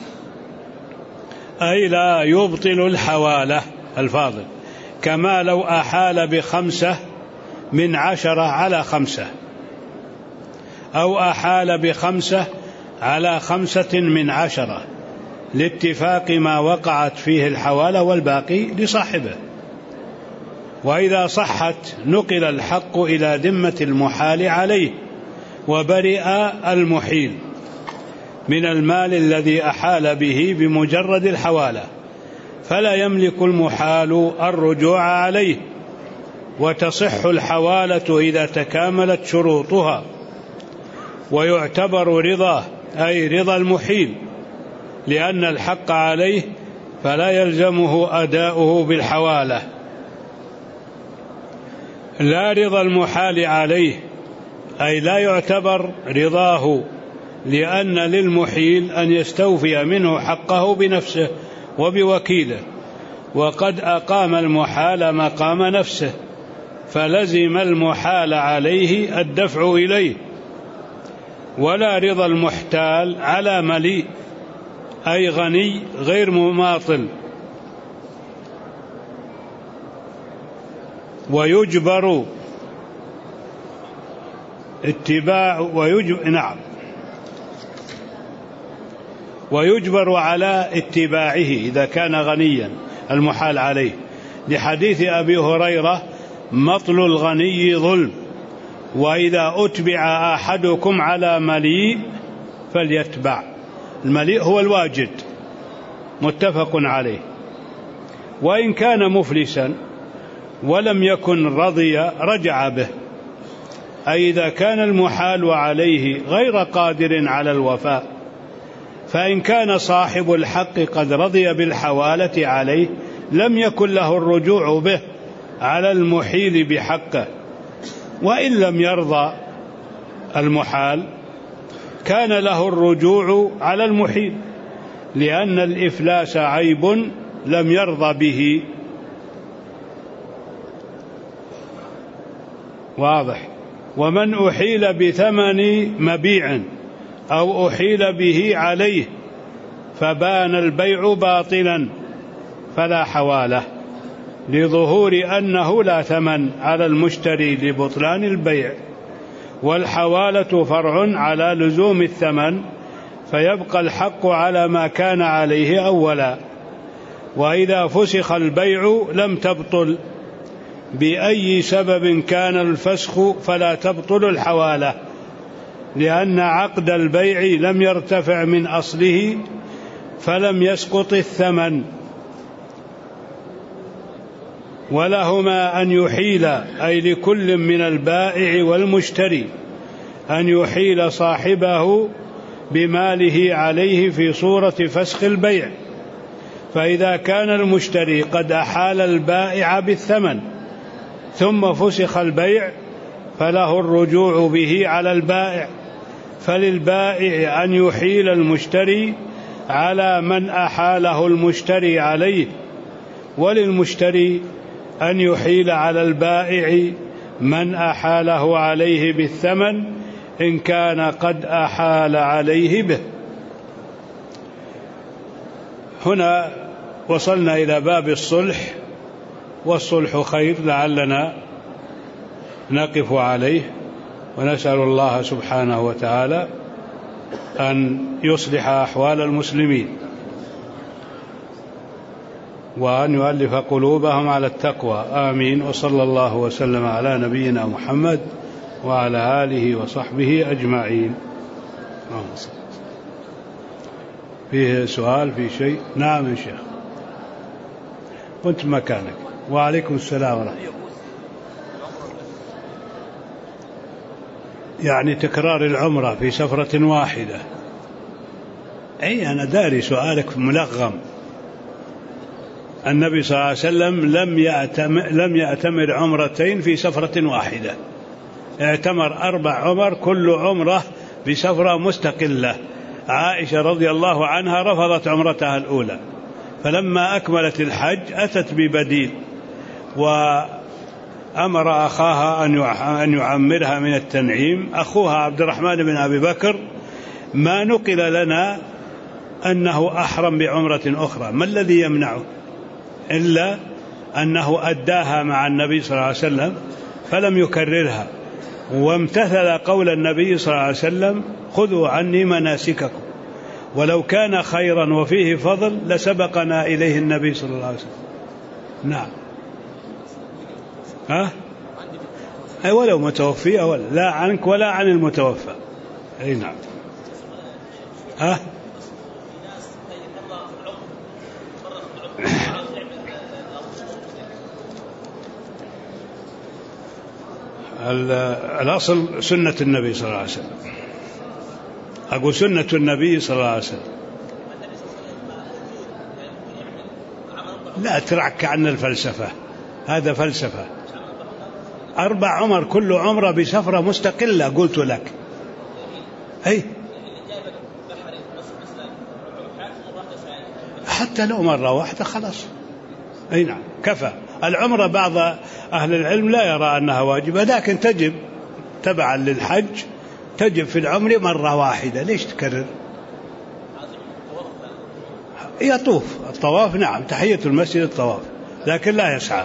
أي لا يبطل الحوالة الفاضل، كما لو أحال ب5 من 10 على 5، أو أحال ب5 على 5 من 10، لاتفاق ما وقعت فيه الحوالة والباقي لصاحبه. وإذا صحت نقل الحق إلى ذمة المحال عليه وبرئ المحيل. من المال الذي أحال به بمجرد الحوالة، فلا يملك المحال الرجوع عليه، وتصح الحوالة إذا تكاملت شروطها، ويعتبر رضاه أي رضا المحيل، لأن الحق عليه فلا يلزمه أداؤه بالحوالة، لا رضا المحال عليه، أي لا يعتبر رضاه، لأن للمحيل أن يستوفي منه حقه بنفسه وبوكيله، وقد أقام المحال مقام نفسه، فلزم المحال عليه الدفع إليه. ولا رضا المحتال على مليء أي غني غير مماطل، ويجبر ويجبر على اتباعه إذا كان غنيا المحال عليه، لحديث أبي هريرة: مطل الغني ظلم، وإذا أتبع أحدكم على مليء فليتبع. المليء هو الواجد، متفق عليه. وإن كان مفلسا ولم يكن رضي رجع به، أي إذا كان المحال عليه غير قادر على الوفاء، فإن كان صاحب الحق قد رضي بالحوالة عليه لم يكن له الرجوع به على المحيل بحقه، وإن لم يرضى المحال كان له الرجوع على المحيل، لأن الإفلاس عيب لم يرضى به. واضح. ومن أحيل بثمن مبيع أو أحيل به عليه فبان البيع باطلا فلا حوالة، لظهور أنه لا ثمن على المشتري لبطلان البيع، والحوالة فرع على لزوم الثمن، فيبقى الحق على ما كان عليه أولا. وإذا فسخ البيع لم تبطل بأي سبب كان الفسخ، فلا تبطل الحوالة، لأن عقد البيع لم يرتفع من أصله فلم يسقط الثمن. ولهما أن يحيل، أي لكل من البائع والمشتري أن يحيل صاحبه بماله عليه في صورة فسخ البيع، فإذا كان المشتري قد أحال البائع بالثمن ثم فسخ البيع فله الرجوع به على البائع، فللبائع أن يحيل المشتري على من أحاله المشتري عليه، وللمشتري أن يحيل على البائع من أحاله عليه بالثمن إن كان قد أحال عليه به. هنا وصلنا إلى باب الصلح، والصلح خير، لعلنا نقف عليه، ونسأل الله سبحانه وتعالى أن يصلح أحوال المسلمين، وأن يؤلف قلوبهم على التقوى، آمين. وصلى الله وسلم على نبينا محمد وعلى آله وصحبه أجمعين. فيه سؤال في شيء؟ نعم يا شيخ، كنت مكانك. وعليكم السلام ورحمة الله. يعني تكرار العمرة في سفرة واحدة. أي أنا داري سؤالك ملغم. النبي صلى الله عليه وسلم لم يأتمر عمرتين في سفرة واحدة، اعتمر 4 عمر، كل عمرة بسفرة مستقلة. عائشة رضي الله عنها رفضت عمرتها الأولى، فلما أكملت الحج أتت ببديل، وأمر أخاها أن يعمرها من التنعيم. أخوها عبد الرحمن بن أبي بكر ما نقل لنا أنه أحرم بعمرة أخرى، ما الذي يمنعه إلا أنه أداها مع النبي صلى الله عليه وسلم فلم يكررها، وامتثل قول النبي صلى الله عليه وسلم: خذوا عني مناسككم. ولو كان خيرا وفيه فضل لسبقنا إليه النبي صلى الله عليه وسلم. نعم. أي ولو متوفي، لا عنك ولا عن المتوفى. أي نعم. الأصل سنة النبي صلى الله عليه وسلم. أقول سنة النبي صلى الله عليه وسلم. لا ترعك عن الفلسفة، هذا فلسفة. 4 عمر كل عمرة بسفرة مستقلة قلت لك. أي حتى لو مرة واحدة خلاص. أي نعم كفى. العمرة بعض أهل العلم لا يرى أنها واجبة، لكن تجب تبعا للحج، تجب في العمر مرة واحدة. ليش تكرر؟ يطوف الطواف، نعم تحية المسجد الطواف، لكن لا يسعى.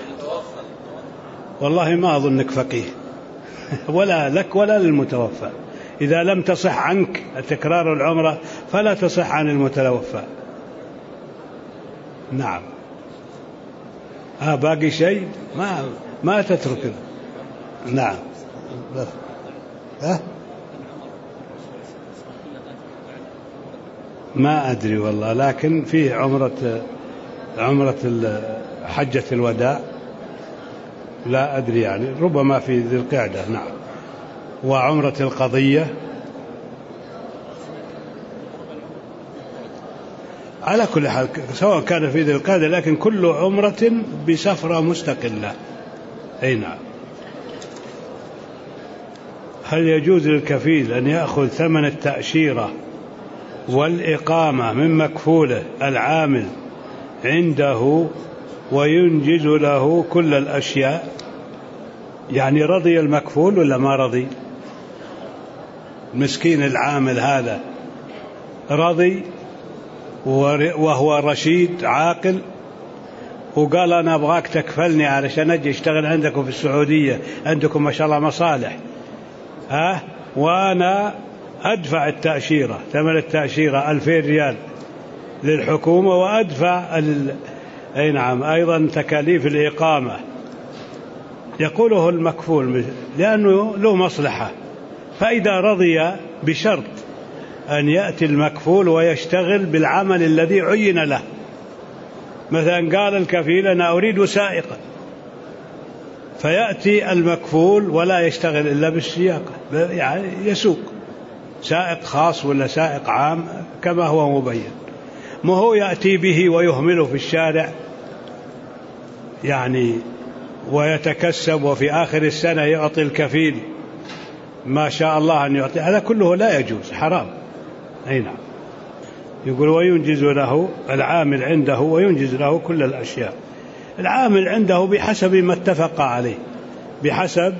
والله ما أظنك فقيه ولا لك ولا للمتوفى. إذا لم تصح عنك تكرار العمرة فلا تصح عن المتوفى. نعم. باقي شيء ما تترك. نعم. ما أدري والله، لكن في عمرة حجة الوداع لا أدري، يعني ربما في ذي القعدة. نعم. وعمرة القضية على كل حال سواء كان في ذي القعدة، لكن كل عمرة بسفرة مستقلة. أي نعم. هل يجوز للكفيل أن يأخذ ثمن التأشيرة والإقامة من مكفوله العامل عنده وينجز له كل الأشياء؟ يعني رضي المكفول ولا ما رضي؟ مسكين العامل هذا رضي وهو رشيد عاقل، وقال أنا أبغاك تكفلني علشان أجي أشتغل عندكم في السعودية، عندكم ما شاء الله مصالح، وأنا أدفع التأشيرة، ثمن التأشيرة 2000 ريال للحكومة، وأدفع أي نعم أيضا تكاليف الإقامة. يقوله المكفول لأنه له مصلحة. فإذا رضي بشرط أن يأتي المكفول ويشتغل بالعمل الذي عين له، مثلا قال الكفيل أنا أريد سائقا، فيأتي المكفول ولا يشتغل إلا بالسياقة، يعني يسوق سائق خاص ولا سائق عام كما هو مبين، ما هو يأتي به ويهمله في الشارع يعني ويتكسب، وفي آخر السنة يعطي الكفيل ما شاء الله أن يعطي. هذا كله لا يجوز، حرام. أي نعم. يقول وينجز له العامل عنده وينجز له كل الأشياء. العامل عنده بحسب ما اتفق عليه، بحسب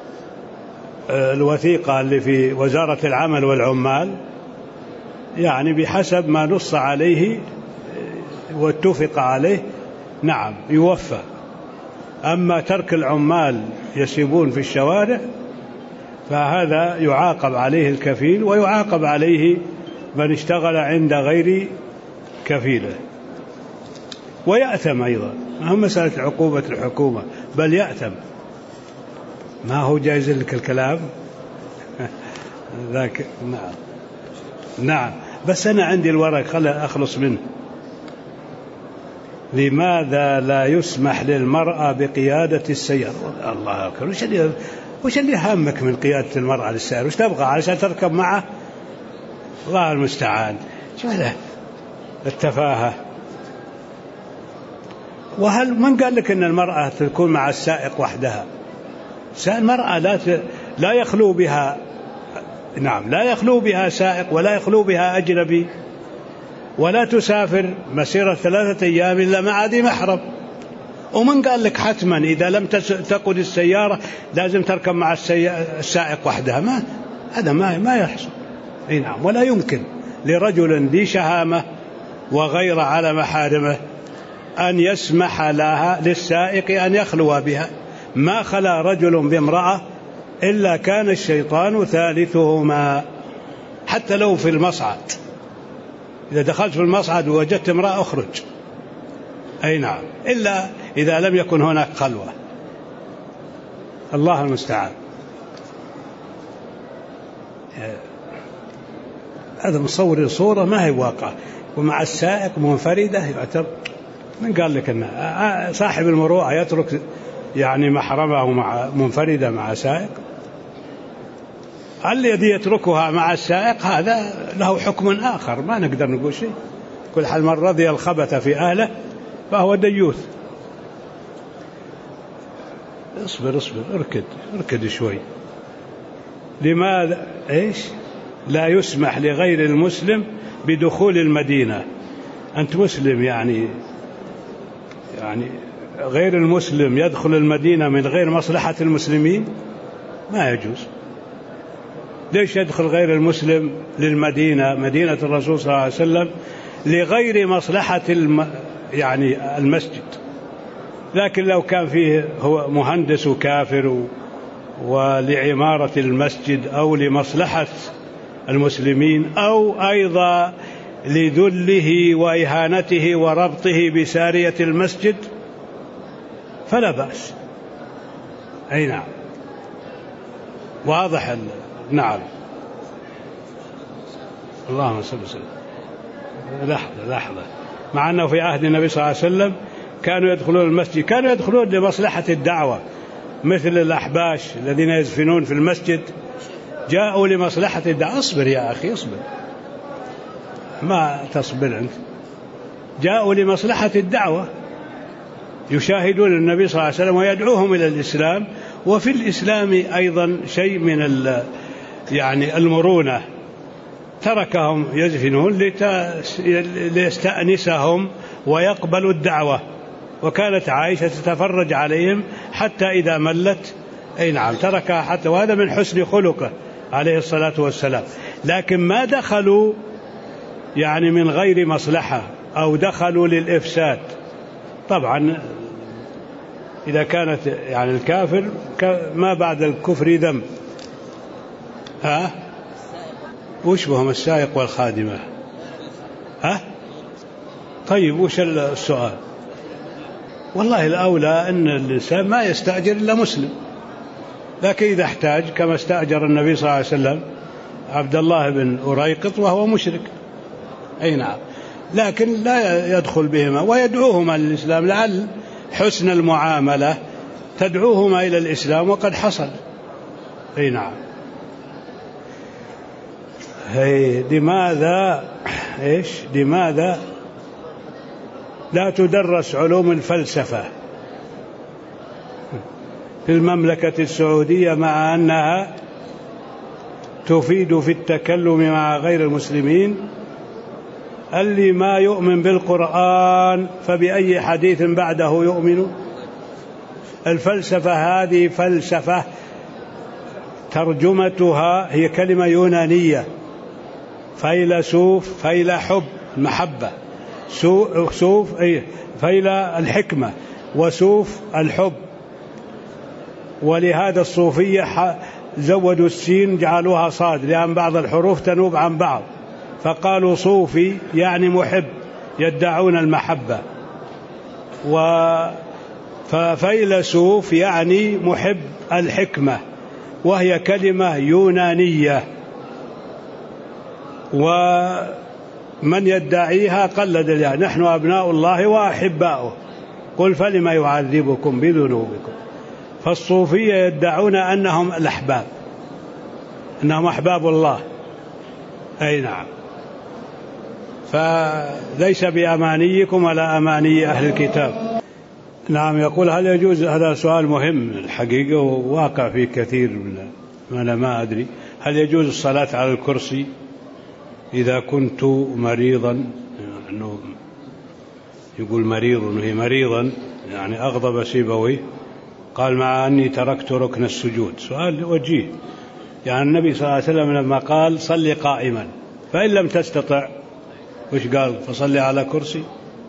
الوثيقة اللي في وزارة العمل والعمال، يعني بحسب ما نص عليه واتفق عليه، نعم يوفى. أما ترك العمال يسيبون في الشوارع فهذا يعاقب عليه الكفيل، ويعاقب عليه من اشتغل عند غير كفيله، ويأثم أيضا. ما هو مسألة عقوبة الحكومة، بل يأثم. ما هو جائز لك الكلام ذاك. نعم نعم. بس أنا عندي الورق خلي أخلص منه. لماذا لا يسمح للمرأة بقيادة السيارة؟ الله أكبر. وش اللي هامك من قيادة المرأة للسيارة؟ وش تبغى علشان تركب معه؟ الله المستعان. شو هذا التفاهة؟ وهل من قال لك أن المرأة تكون مع السائق وحدها؟ المرأة لا يخلو بها، نعم لا يخلو بها سائق ولا يخلو بها أجنبي، ولا تسافر مسيرة 3 أيام إلا مع ذي محرم. ومن قال لك حتما إذا لم تقود السيارة لازم تركب مع السائق وحدها؟ هذا ما يحصل. نعم. ولا يمكن لرجل ذي شهامة وغير على محارمه أن يسمح لها للسائق أن يخلو بها. ما خلا رجل بامرأة إلا كان الشيطان ثالثهما، حتى لو في المصعد. إذا دخلت في المصعد ووجدت امرأة أخرج. أي نعم، إلا إذا لم يكن هناك خلوة. الله المستعان. هذا مصور صورة ما هي واقع. ومع السائق منفردة يعتبر. من قال لك أن صاحب المروءة يترك يعني محرمه منفردة مع سائق؟ الذي يتركها مع السائق هذا له حكم آخر، ما نقدر نقول شيء. كل حال من رضي الخبث في أهله فهو ديوث. اصبر اركد شوي. لماذا لا يسمح لغير المسلم بدخول المدينة؟ أنت مسلم يعني غير المسلم يدخل المدينة من غير مصلحة المسلمين؟ ما يجوز. ليش يدخل غير المسلم للمدينة، مدينة الرسول صلى الله عليه وسلم، لغير مصلحة يعني المسجد؟ لكن لو كان فيه هو مهندس كافر ولعمارة المسجد أو لمصلحة المسلمين أو أيضا لذله وإهانته وربطه بسارية المسجد فلا بأس. أي نعم، واضح. نعم. اللهم صل وسلم. لحظة. مع أنه في عهد النبي صلى الله عليه وسلم كانوا يدخلون المسجد، كانوا يدخلون لمصلحة الدعوة، مثل الأحباش الذين يزفنون في المسجد جاءوا لمصلحة الدعوة. اصبر يا أخي اصبر، ما تصبر أنت. جاءوا لمصلحة الدعوة، يشاهدون النبي صلى الله عليه وسلم ويدعوهم إلى الإسلام. وفي الإسلام أيضا شيء من يعني المرونة، تركهم يزفنون ليستأنسهم ويقبلوا الدعوة. وكانت عائشة تتفرج عليهم حتى إذا ملت أي نعم تركها حتى، وهذا من حسن خلقه عليه الصلاة والسلام. لكن ما دخلوا يعني من غير مصلحة أو دخلوا للإفساد. طبعا إذا كانت يعني الكافر ما بعد الكفر ذنب. وش بهم السائق والخادمة؟ طيب وش السؤال؟ والله الأولى أن الإنسان ما يستأجر إلا مسلم، لكن إذا احتاج كما استأجر النبي صلى الله عليه وسلم عبد الله بن أريقط وهو مشرك. أي نعم، لكن لا يدخل بهما ويدعوهما للإسلام، لعل حسن المعاملة تدعوهما إلى الإسلام وقد حصل. أي نعم. لماذا لا تدرس علوم الفلسفة في المملكة السعودية مع أنها تفيد في التكلم مع غير المسلمين؟ اللي ما يؤمن بالقرآن فبأي حديث بعده يؤمن؟ الفلسفة هذه فلسفة ترجمتها هي كلمة يونانية، فيلسوف، فيل حب المحبة، سوف فيل الحكمة، وسوف الحب. ولهذا الصوفية زودوا السين جعلوها صاد، لأن بعض الحروف تنوب عن بعض، فقالوا صوفي يعني محب، يدعون المحبة. ففيلسوف يعني محب الحكمة، وهي كلمة يونانية، ومن يدعيها قلد الله. نحن أبناء الله وأحباؤه، قل فلما يعذبكم بذنوبكم. فالصوفية يدعون أنهم الأحباب، أنهم أحباب الله. أي نعم. فليس بأمانيكم ولا أماني أهل الكتاب. نعم. يقول هل يجوز، هذا سؤال مهم الحقيقة وواقع في كثير من أنا ما أدري، هل يجوز الصلاة على الكرسي إذا كنت مريضا؟ أنه يقول مريض وهي مريضا يعني أغضب سيبويه، قال مع أني تركت ركن السجود. سؤال وجيه. يعني النبي صلى الله عليه وسلم لما قال صلي قائما، فإن لم تستطع وش قال؟ فصلي على كرسي،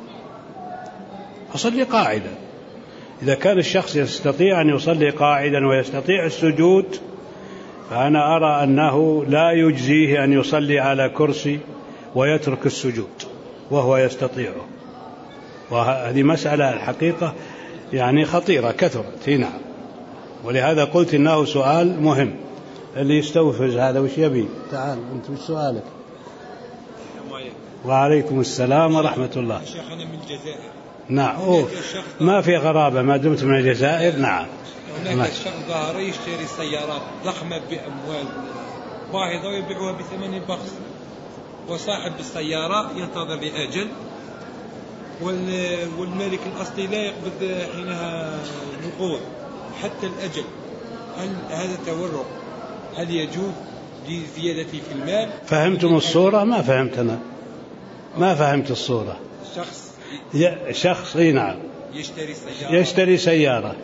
فصلي قاعدا. إذا كان الشخص يستطيع أن يصلي قاعدا ويستطيع السجود، فأنا أرى أنه لا يجزيه أن يصلي على كرسي ويترك السجود وهو يستطيعه. وهذه مسألة الحقيقة يعني خطيرة كثرت. نعم. ولهذا قلت إنه سؤال مهم. اللي يستوفز هذا وش يبي؟ تعال أنت وش سؤالك؟ وعليكم السلام ورحمة الله. شيخ أنا من الجزائر. نعم. ما في غرابة ما دمت من الجزائر. نعم. هناك شخص ظهر يشتري سيارات ضخمة بأموال باهظة ويبيعها بثمن بخس، وصاحب السيارة ينتظر لأجل، والمالك الأصلي لا يقبض حينها نقود حتى الأجل. هل هذا تورق؟ هل يجوز لزيادة في المال؟ فهمتم الصورة؟ ما فهمت أنا، ما فهمت الصورة. شخص نعم يشتري سيارة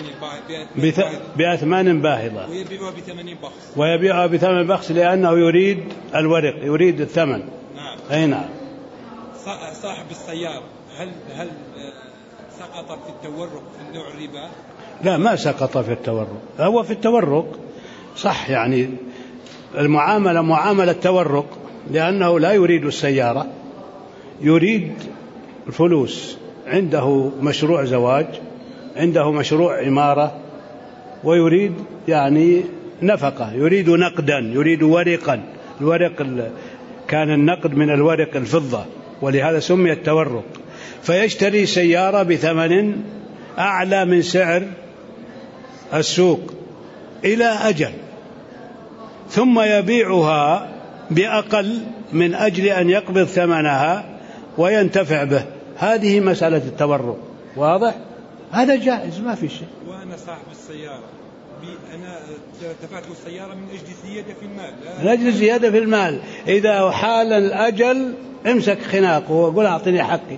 بأثمان باهظة ويبيعها بثمن بخس لأنه يريد الورق، يريد الثمن. نعم. أي نعم. صاحب السيارة هل سقط في التورق في نوع الربا؟ لا، ما سقط في التورق. هو في التورق صح، يعني المعاملة معاملة تورق، لأنه لا يريد السيارة، يريد الفلوس. عنده مشروع زواج، عنده مشروع عمارة، ويريد يعني نفقة، يريد نقدا، يريد ورقا. الورق كان النقد من الورق الفضة، ولهذا سمي التورق. فيشتري سيارة بثمن أعلى من سعر السوق إلى أجل، ثم يبيعها بأقل من أجل أن يقبض ثمنها وينتفع به. هذه مسألة التورق. واضح؟ هذا جائز، ما في شيء. وأنا صاحب السيارة، أنا دفعت السيارة من أجل زيادة في المال. من أجل زيادة في المال. إذا حال الأجل امسك خناقه وقل أعطني حقي.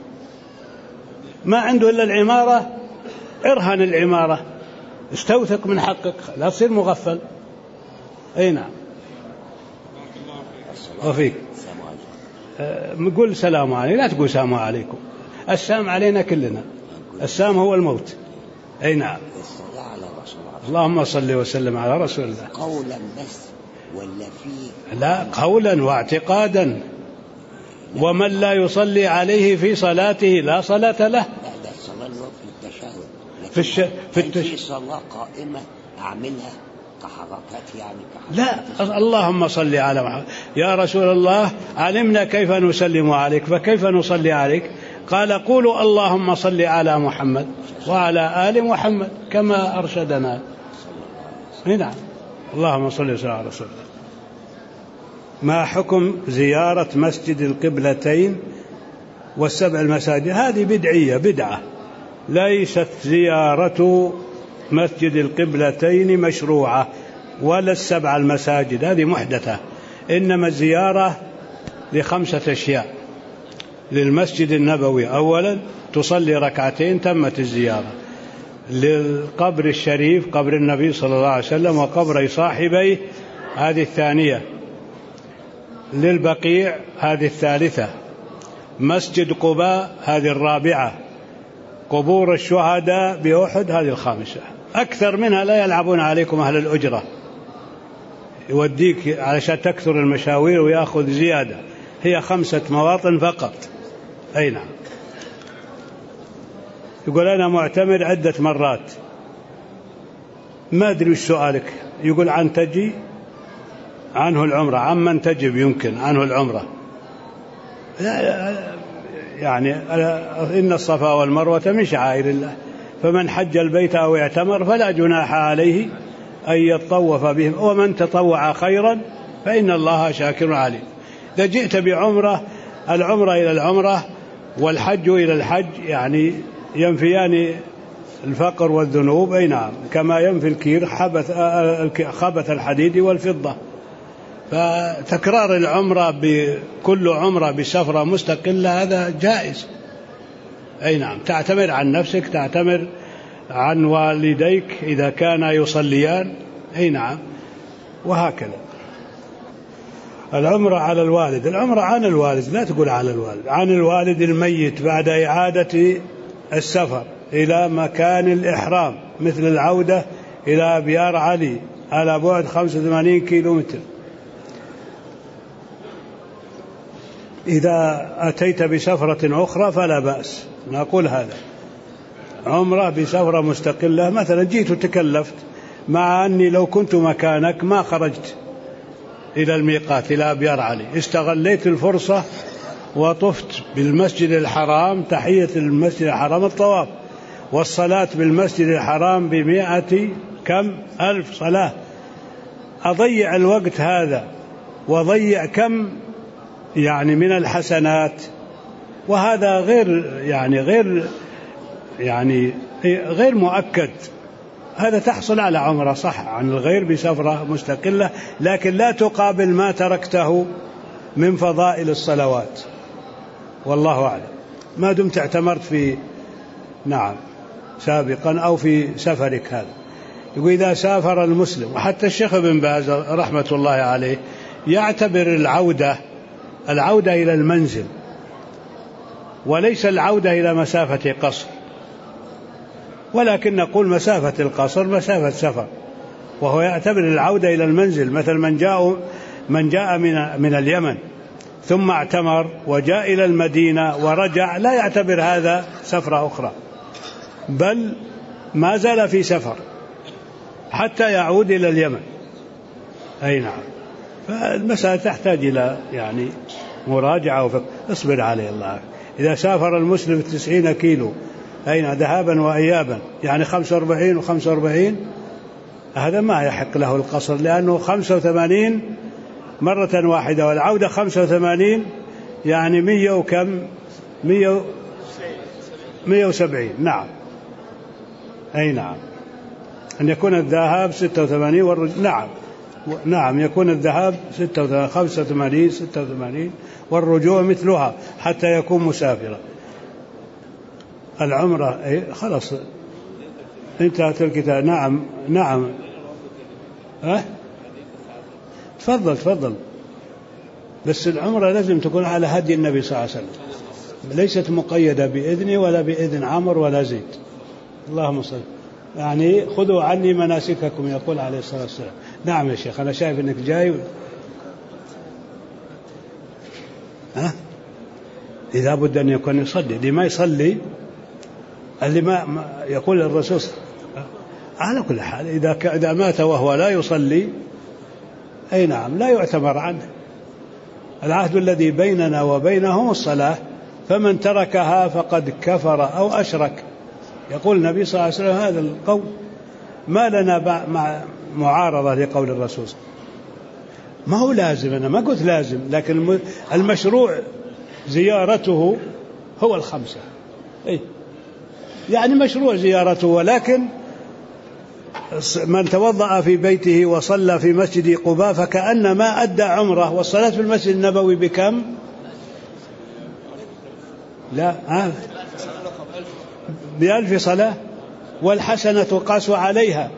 ما عنده إلا العمارة، ارهن العمارة، استوثق من حقك، لا تصير مغفل. أي نعم. وفيك قل سلام عليكم، لا تقول سلام عليكم. السلام علينا كلنا، السلام هو الموت. أي نعم. اللهم صل وسلم على رسول الله. قولا بس ولا في؟ لا، قولا واعتقادا. ومن لا يصلي عليه في صلاته لا صلاة له. لا، ده الصلاة في التشهد. في صلاة قائمة أعملها كحركات يعني لا، اللهم صل على محمد. يا رسول الله علمنا كيف نسلم عليك، فكيف نصلي عليك؟ قال قولوا اللهم صل على محمد وعلى آل محمد كما أرشدنا. نعم. اللهم صل وسلم على رسول الله. ما حكم زيارة مسجد القبلتين والسبع المساجد؟ هذه بدعة. ليست زيارة مسجد القبلتين مشروعة ولا السبع المساجد، هذه محدثة. إنما الزيارة ل5 أشياء: للمسجد النبوي أولا تصلي ركعتين تمت الزيارة، للقبر الشريف قبر النبي صلى الله عليه وسلم وقبر صاحبيه هذه الثانية، للبقيع هذه الثالثة، مسجد قباء هذه الرابعة، قبور الشهداء بأحد هذه الخامسة. أكثر منها لا يلعبون عليكم أهل الأجرة، يوديك علشان تكثر المشاوير ويأخذ زيادة. هي 5 مواطن فقط. أي نعم. يقول أنا معتمر عدة مرات. ما أدري وش سؤالك. يقول عن تجي عنه العمرة، عمن تجب يمكن عنه العمرة. يعني إن الصفا والمروة من شعائر الله، فمن حج البيت أو اعتمر فلا جناح عليه أن يطوف بهم، ومن تطوع خيرا فإن الله شاكر عليم. إذا جئت بعمرة، العمرة إلى العمرة والحج إلى الحج يعني ينفيان الفقر والذنوب. أي نعم. كما ينفي الكير خبث الحديد والفضة. فتكرار العمرة بكل عمرة بسفرة مستقلة هذا جائز. أي نعم. تعتمر عن نفسك، تعتمر عن والديك إذا كانا يصليان. أي نعم. وهكذا. العمرة على الوالد، العمرة عن الوالد، لا تقول على الوالد، عن الوالد الميت بعد إعادة السفر إلى مكان الإحرام، مثل العودة إلى بيار علي على بعد 85 كيلومتر. إذا أتيت بسفرة أخرى فلا بأس، نقول هذا عمرة بسفرة مستقلة. مثلا جيت وتكلفت، مع أني لو كنت مكانك ما خرجت، إلى الميقات إلى أبيار علي، استغليت الفرصة وطفت بالمسجد الحرام، تحية المسجد الحرام الطواف، والصلاة بالمسجد الحرام ب100,000 صلاة. أضيع الوقت هذا وضيع كم يعني من الحسنات، وهذا غير مؤكد. هذا تحصل على عمرة صح عن الغير بسفرة مستقلة، لكن لا تقابل ما تركته من فضائل الصلوات. والله أعلم. ما دمت اعتمرت في سابقا أو في سفرك هذا. يقول إذا سافر المسلم، وحتى الشيخ ابن باز رحمة الله عليه يعتبر العودة إلى المنزل، وليس العودة إلى مسافة قصر، ولكن نقول مسافة القصر مسافة سفر، وهو يعتبر العودة إلى المنزل. مثل من جاء من اليمن ثم اعتمر وجاء إلى المدينة ورجع، لا يعتبر هذا سفرة أخرى، بل ما زال في سفر حتى يعود إلى اليمن. أي نعم. فالمسألة تحتاج إلى مراجعة وفقه. اصبر عليه الله. إذا سافر المسلم 90 كيلو ذهابا وإيابا 45 و45، هذا ما يحق له القصر، لأنه 85 مرة واحدة، والعودة 85 100 وكم 170. نعم. أي نعم. أن يكون الذهاب 86 والرجوع نعم يكون الذهاب 85 86 والرجوع مثلها حتى يكون مسافرا. العمرة خلاص انتهت الكتاب. نعم تفضل. بس العمرة لازم تكون على هدي النبي صلى الله عليه وسلم، ليست مقيدة بإذني ولا بإذن عمر ولا زيد. اللهم صل. خذوا عني مناسككم يقول عليه الصلاة والسلام. نعم يا شيخ، أنا شايف أنك جاي. إذا بد أن يكون يصلي، اللي ما يصلي، اللي ما يقول الرسول على كل حال إذا مات وهو لا يصلي أي نعم لا يعتبر عنه. العهد الذي بيننا وبينهم الصلاة، فمن تركها فقد كفر أو أشرك. يقول النبي صلى الله عليه وسلم هذا القول، ما لنا معارضة لقول الرسول. ما هو لازم، أنا ما قلت لازم، لكن المشروع زيارته هو الخمسة. مشروع زيارته، ولكن من توضأ في بيته وصلى في مسجد قباء فكأنما أدى عمره. والصلاة في المسجد النبوي بكم؟ لا ب1000 صلاة، والحسنة تقاس عليها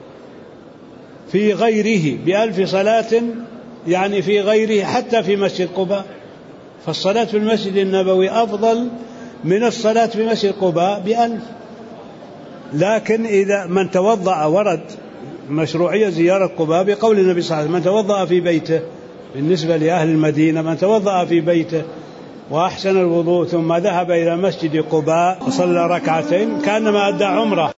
في غيره ب1000 صلاة، في غيره حتى في مسجد قباء. فالصلاة في المسجد النبوي أفضل من الصلاة في مسجد قباء ب1000. لكن إذا من توضأ، ورد مشروعية زيارة قباء بقول النبي صلى الله عليه وسلم: من توضأ في بيته، بالنسبة لأهل المدينة من توضأ في بيته وأحسن الوضوء ثم ذهب إلى مسجد قباء وصلى ركعتين كأنما أدى عمره.